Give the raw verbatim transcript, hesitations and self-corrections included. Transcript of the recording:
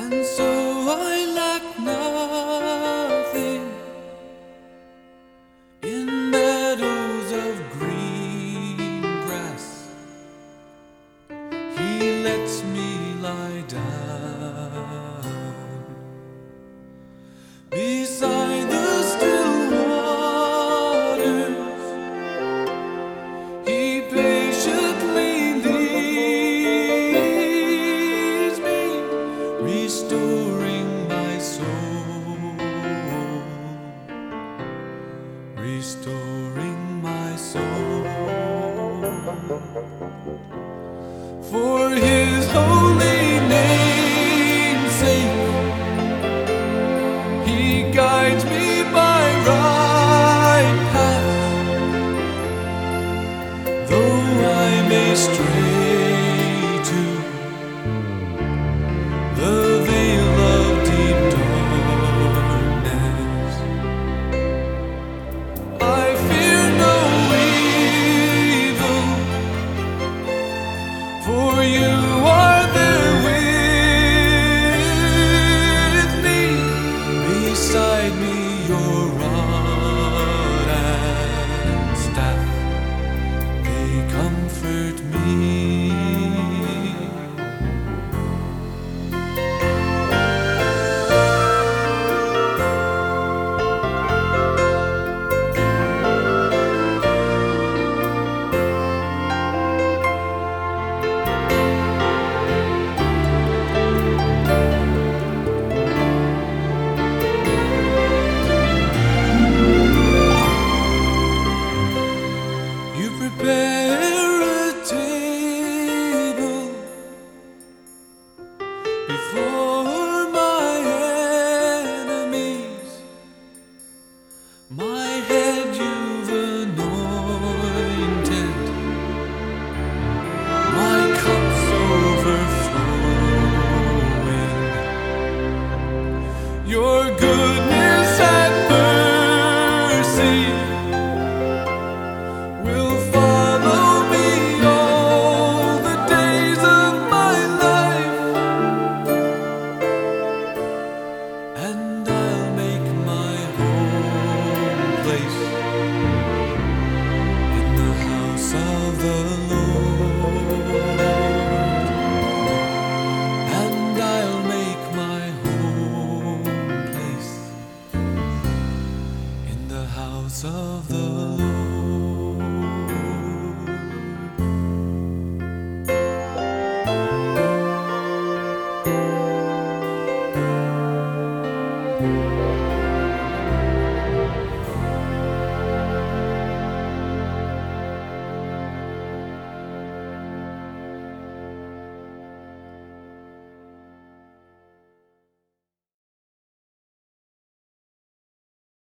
And so I lack nothing in meadows of green grass. He lets me lie down beside the still waters. He patiently leads me, restoring my soul, restoring my soul. For His holy name's sake, He guides me by right paths, though I may stray to the veil of deep darkness. I fear no evil, for You are there with me. Beside me Your rod and staff, they comfort me. You prepare a table before my enemies. My head You've anointed, my cup's overflowing. Your goodness